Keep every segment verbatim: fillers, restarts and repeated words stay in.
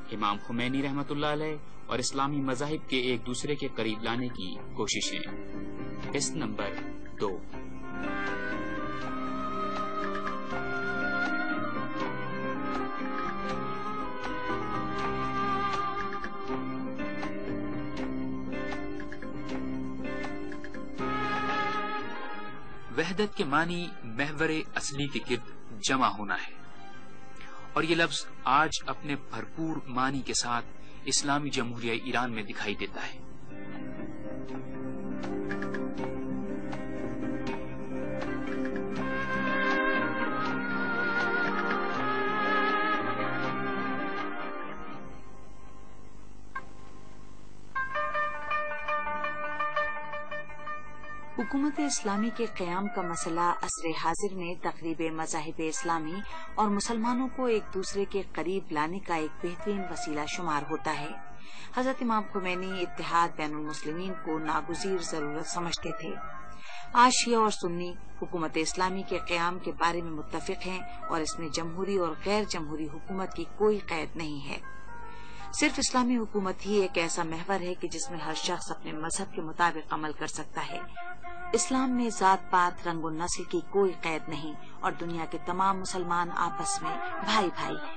امام خمینی رحمۃ اللہ علیہ اور اسلامی مذاہب کے ایک دوسرے کے قریب لانے کی کوششیں، قسط نمبر دو۔ وحدت کے معنی محور اصلی کے گرد جمع ہونا ہے، اور یہ لفظ آج اپنے بھرپور معنی کے ساتھ اسلامی جمہوریہ ایران میں دکھائی دیتا ہے۔ حکومت اسلامی کے قیام کا مسئلہ عصر حاضر میں تقریب مذاہب اسلامی اور مسلمانوں کو ایک دوسرے کے قریب لانے کا ایک بہترین وسیلہ شمار ہوتا ہے۔ حضرت امام خمینی اتحاد بین المسلمین کو ناگزیر ضرورت سمجھتے تھے۔ آج شیعہ اور سنی حکومت اسلامی کے قیام کے بارے میں متفق ہیں اور اس میں جمہوری اور غیر جمہوری حکومت کی کوئی قید نہیں ہے۔ صرف اسلامی حکومت ہی ایک ایسا محور ہے کہ جس میں ہر شخص اپنے مذہب کے مطابق عمل کر سکتا ہے۔ اسلام میں ذات پات رنگ و نسل کی کوئی قید نہیں اور دنیا کے تمام مسلمان آپس میں بھائی بھائی ہیں۔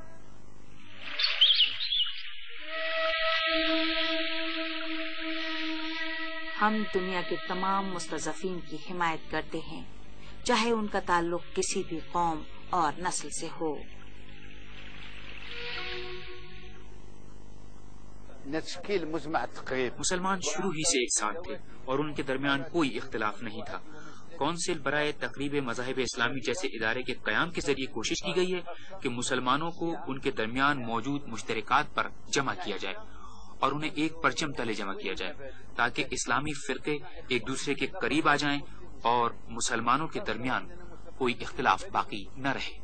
ہم دنیا کے تمام مستضعفین کی حمایت کرتے ہیں، چاہے ان کا تعلق کسی بھی قوم اور نسل سے ہو۔ مسلمان شروع ہی سے ایک ساتھ تھے اور ان کے درمیان کوئی اختلاف نہیں تھا۔ کونسل برائے تقریب مذاہب اسلامی جیسے ادارے کے قیام کے ذریعے کوشش کی گئی ہے کہ مسلمانوں کو ان کے درمیان موجود مشترکات پر جمع کیا جائے اور انہیں ایک پرچم تلے جمع کیا جائے، تاکہ اسلامی فرقے ایک دوسرے کے قریب آ جائیں اور مسلمانوں کے درمیان کوئی اختلاف باقی نہ رہے۔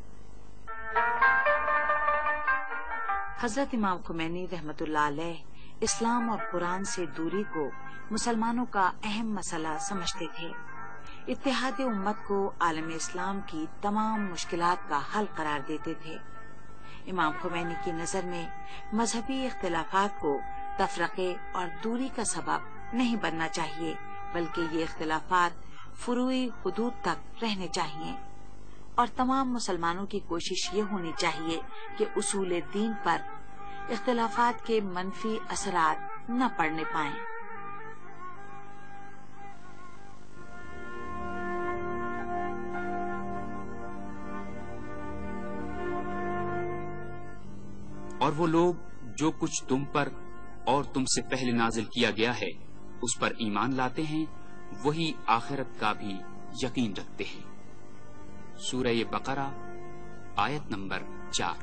حضرت امام خمینی رحمۃ اللہ علیہ اسلام اور قرآن سے دوری کو مسلمانوں کا اہم مسئلہ سمجھتے تھے۔ اتحاد امت کو عالم اسلام کی تمام مشکلات کا حل قرار دیتے تھے۔ امام خمینی کی نظر میں مذہبی اختلافات کو تفرقے اور دوری کا سبب نہیں بننا چاہیے، بلکہ یہ اختلافات فروعی حدود تک رہنے چاہیے، اور تمام مسلمانوں کی کوشش یہ ہونی چاہیے کہ اصول دین پر اختلافات کے منفی اثرات نہ پڑنے پائیں۔ اور وہ لوگ جو کچھ تم پر اور تم سے پہلے نازل کیا گیا ہے اس پر ایمان لاتے ہیں، وہی آخرت کا بھی یقین رکھتے ہیں۔ سورہ بقرہ آیت نمبر چار۔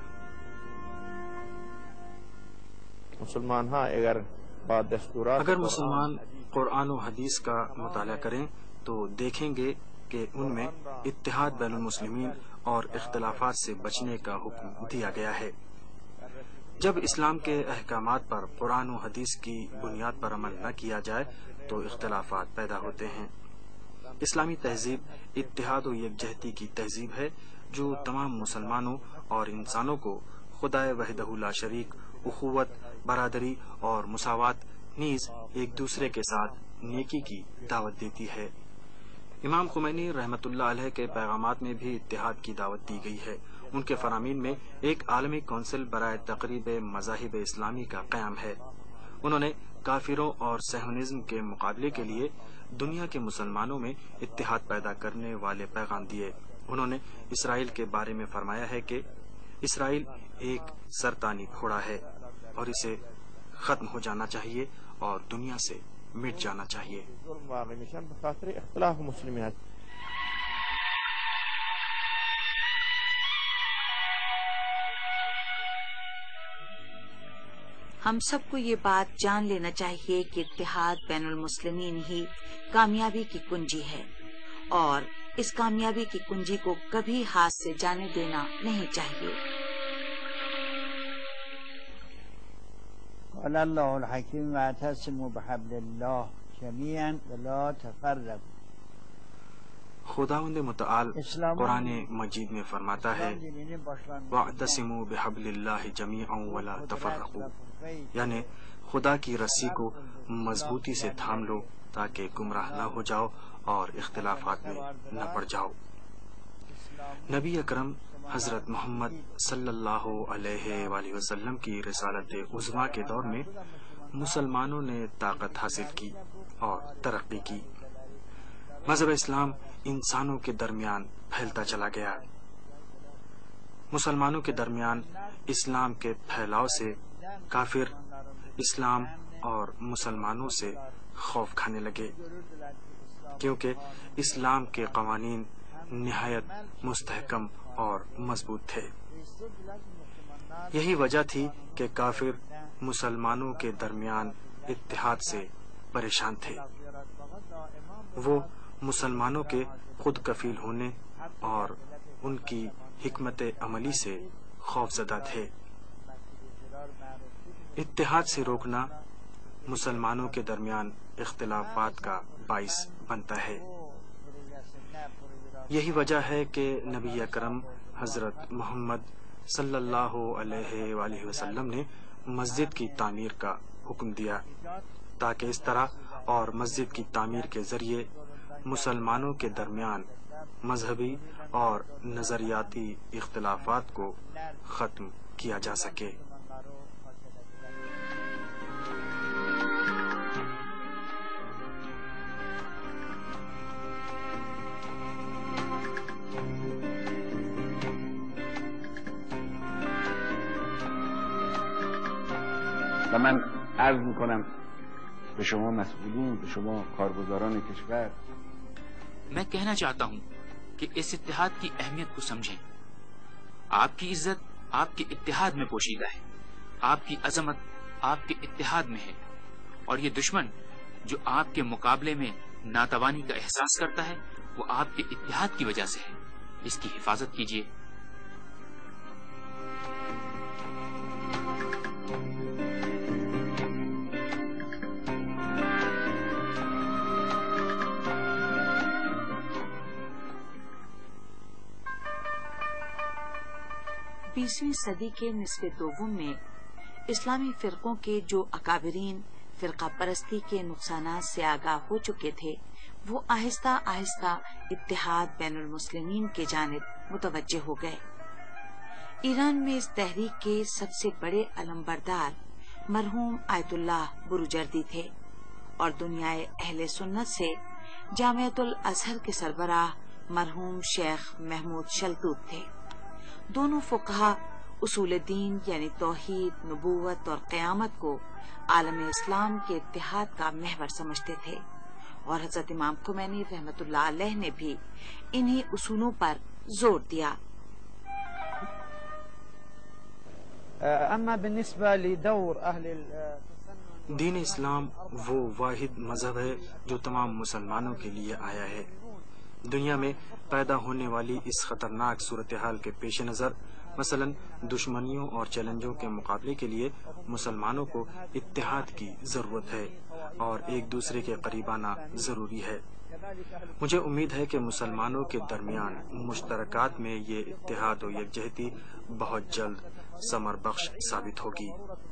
مسلمان ہاں اگر اگر مسلمان قرآن و حدیث کا مطالعہ کریں تو دیکھیں گے کہ ان میں اتحاد بین المسلمین اور اختلافات سے بچنے کا حکم دیا گیا ہے۔ جب اسلام کے احکامات پر قرآن و حدیث کی بنیاد پر عمل نہ کیا جائے تو اختلافات پیدا ہوتے ہیں۔ اسلامی تہذیب اتحاد و یکجہتی کی تہذیب ہے جو تمام مسلمانوں اور انسانوں کو خدائے وحدہ لا شریک، اخوت، برادری اور مساوات نیز ایک دوسرے کے ساتھ نیکی کی دعوت دیتی ہے۔ امام خمینی رحمۃ اللہ علیہ کے پیغامات میں بھی اتحاد کی دعوت دی گئی ہے۔ ان کے فرامین میں ایک عالمی کونسل برائے تقریب مذاہب اسلامی کا قیام ہے۔ انہوں نے کافروں اور صہیونزم کے مقابلے کے لیے دنیا کے مسلمانوں میں اتحاد پیدا کرنے والے پیغام دیے۔ انہوں نے اسرائیل کے بارے میں فرمایا ہے کہ اسرائیل ایک سرطانی پھوڑا ہے اور اسے ختم ہو جانا چاہیے اور دنیا سے مٹ جانا چاہیے۔ ہم سب کو یہ بات جان لینا چاہیے کہ اتحاد بین المسلمین ہی کامیابی کی کنجی ہے، اور اس کامیابی کی کنجی کو کبھی ہاتھ سے جانے دینا نہیں چاہیے۔ قال اللہ الحکیم واعتصموا بحبل اللہ جميعا ولا تفرقوا۔ خداوند متعال قرآن مجید میں فرماتا ہے وَاعْتَصِمُوا بِحَبْلِ اللَّهِ جَمِيعًا وَلَا تَفَرَّقُوا، یعنی خدا کی رسی کو مضبوطی سے تھام لو تاکہ گمراہ نہ ہو جاؤ اور اختلافات میں نہ پڑ جاؤ۔ نبی اکرم حضرت محمد صلی اللہ علیہ وآلہ وسلم کی رسالت عظمیٰ کے دور میں مسلمانوں نے طاقت حاصل کی اور ترقی کی۔ مذہب اسلام انسانوں کے درمیان پھیلتا چلا گیا۔ مسلمانوں کے درمیان اسلام کے پھیلاؤ سے کافر اسلام اور مسلمانوں سے خوف کھانے لگے، کیونکہ اسلام کے قوانین نہایت مستحکم اور مضبوط تھے۔ یہی وجہ تھی کہ کافر مسلمانوں کے درمیان اتحاد سے پریشان تھے۔ وہ مسلمانوں کے خود کفیل ہونے اور ان کی حکمت عملی سے خوف زدہ تھے۔ اتحاد سے روکنا مسلمانوں کے درمیان اختلافات کا باعث بنتا ہے۔ یہی وجہ ہے کہ نبی اکرم حضرت محمد صلی اللہ علیہ وآلہ وسلم نے مسجد کی تعمیر کا حکم دیا، تاکہ اس طرح اور مسجد کی تعمیر کے ذریعے مسلمانوں کے درمیان مذہبی اور نظریاتی اختلافات کو ختم کیا جا سکے۔ و من عرض میکنم به شما مسئولین، به شما کارگزاران کشور، میں کہنا چاہتا ہوں کہ اس اتحاد کی اہمیت کو سمجھیں۔ آپ کی عزت آپ کے اتحاد میں پوشیدہ ہے، آپ کی عظمت آپ کے اتحاد میں ہے، اور یہ دشمن جو آپ کے مقابلے میں ناتوانی کا احساس کرتا ہے وہ آپ کے اتحاد کی وجہ سے ہے۔ اس کی حفاظت کیجیے۔ بیسویں صدی کے نصف دوم میں اسلامی فرقوں کے جو اکابرین فرقہ پرستی کے نقصانات سے آگاہ ہو چکے تھے، وہ آہستہ آہستہ اتحاد بین المسلمین کے جانب متوجہ ہو گئے۔ ایران میں اس تحریک کے سب سے بڑے علمبردار مرحوم آیت اللہ بروجردی تھے، اور دنیائے اہل سنت سے جامعۃ الازہر کے سربراہ مرحوم شیخ محمود شلتوت تھے۔ دونوں فقہا اصول دین یعنی توحید، نبوت اور قیامت کو عالم اسلام کے اتحاد کا محور سمجھتے تھے، اور حضرت امام خمینی رحمۃ اللہ علیہ نے بھی انہی اصولوں پر زور دیا۔ اما بالنسبة لدور اهل دین اسلام وہ واحد مذہب ہے جو تمام مسلمانوں کے لیے آیا ہے۔ دنیا میں پیدا ہونے والی اس خطرناک صورتحال کے پیش نظر مثلا دشمنیوں اور چیلنجوں کے مقابلے کے لیے مسلمانوں کو اتحاد کی ضرورت ہے اور ایک دوسرے کے قریب آنا ضروری ہے۔ مجھے امید ہے کہ مسلمانوں کے درمیان مشترکات میں یہ اتحاد و یکجہتی بہت جلد ثمر بخش ثابت ہوگی۔